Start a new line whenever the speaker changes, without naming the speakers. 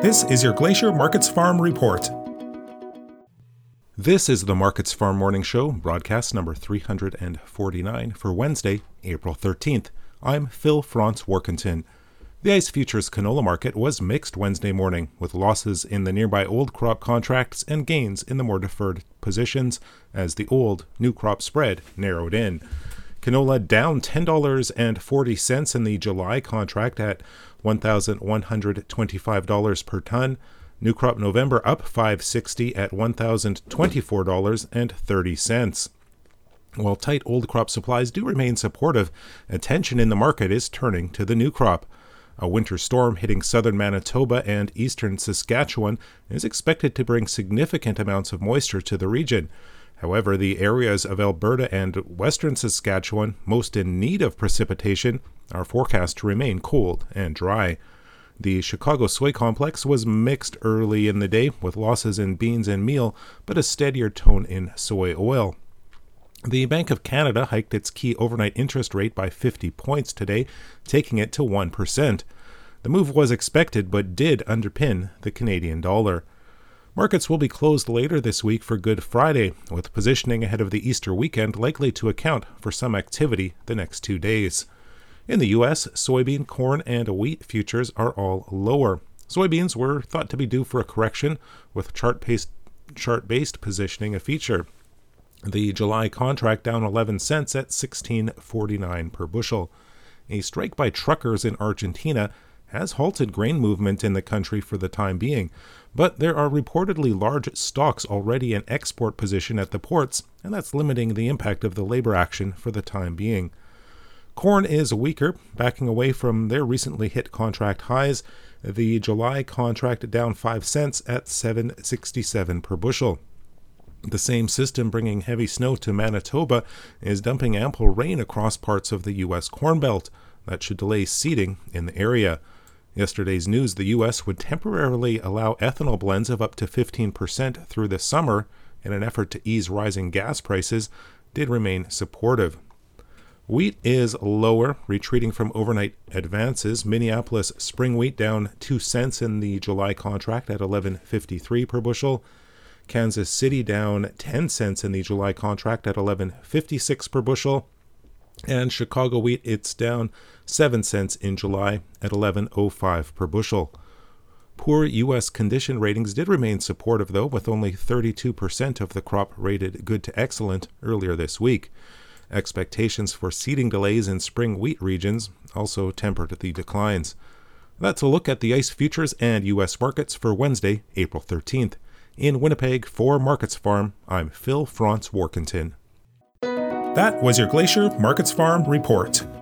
This is your Glacier Markets Farm Report. This is the Markets Farm Morning Show, broadcast number 349 for Wednesday, April 13th. I'm Phil Franz Warkentin. The ICE Futures canola market was mixed Wednesday morning, with losses in the nearby old crop contracts and gains in the more deferred positions as the old-new crop spread narrowed in. Canola down $10.40 in the July contract at $1,125 per ton. New crop November up $5.60 at $1,024.30. While tight old crop supplies do remain supportive, attention in the market is turning to the new crop. A winter storm hitting southern Manitoba and eastern Saskatchewan is expected to bring significant amounts of moisture to the region. However, the areas of Alberta and western Saskatchewan most in need of precipitation are forecast to remain cold and dry. The Chicago soy complex was mixed early in the day, with losses in beans and meal, but a steadier tone in soy oil. The Bank of Canada hiked its key overnight interest rate by 50 points today, taking it to 1%. The move was expected, but did underpin the Canadian dollar. Markets will be closed later this week for Good Friday, with positioning ahead of the Easter weekend likely to account for some activity the next 2 days. In the U.S., soybean, corn, and wheat futures are all lower. Soybeans were thought to be due for a correction, with chart-based positioning a feature. The July contract down 11 cents at $16.49 per bushel. A strike by truckers in Argentina has halted grain movement in the country for the time being, but there are reportedly large stocks already in export position at the ports, and that's limiting the impact of the labor action for the time being. Corn is weaker, backing away from their recently hit contract highs. The July contract down 5 cents at $7.67 per bushel. The same system bringing heavy snow to Manitoba is dumping ample rain across parts of the U.S. Corn Belt. That should delay seeding in the area. Yesterday's news the U.S. would temporarily allow ethanol blends of up to 15% through the summer in an effort to ease rising gas prices did remain supportive. Wheat is lower, retreating from overnight advances. Minneapolis spring wheat down 2 cents in the July contract at $11.53 per bushel. Kansas City down 10 cents in the July contract at $11.56 per bushel. And Chicago wheat, it's down 7 cents in July at $11.05 per bushel. Poor U.S. condition ratings did remain supportive, though, with only 32% of the crop rated good to excellent earlier this week. Expectations for seeding delays in spring wheat regions also tempered the declines. That's a look at the ICE futures and U.S. markets for Wednesday, April 13th. In Winnipeg for Markets Farm, I'm Phil Franz Warkentin. That was your Glacier Markets Farm Report.